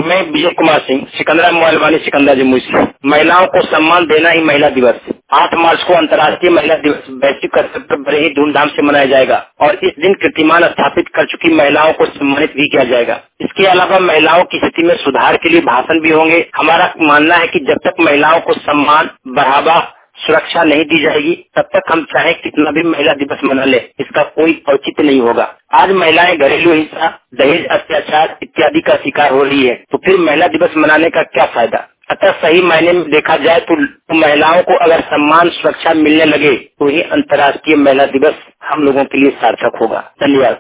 मैं विजय कुमार सिंह, सिकंदरा मोबाइल वाली सिकंदरा जमुई से। महिलाओं को सम्मान देना ही महिला दिवस। 8 मार्च को अंतर्राष्ट्रीय महिला दिवस वैश्विक स्तर पर बड़े ही धूमधाम से मनाया जाएगा और इस दिन कीर्तिमान स्थापित कर चुकी महिलाओं को सम्मानित भी किया जाएगा। इसके अलावा महिलाओं की स्थिति में सुधार के लिए भाषण भी होंगे। हमारा मानना है कि जब तक महिलाओं को सम्मान, बढ़ावा, सुरक्षा नहीं दी जाएगी तब तक हम चाहे कितना भी महिला दिवस मना ले, इसका कोई औचित्य नहीं होगा। आज महिलाएं घरेलू हिंसा, दहेज, अत्याचार इत्यादि का शिकार हो रही है, तो फिर महिला दिवस मनाने का क्या फायदा। अतः सही मायने में देखा जाए तो महिलाओं को अगर सम्मान, सुरक्षा मिलने लगे तो ही अंतर्राष्ट्रीय महिला दिवस हम लोगों के लिए सार्थक होगा। धन्यवाद।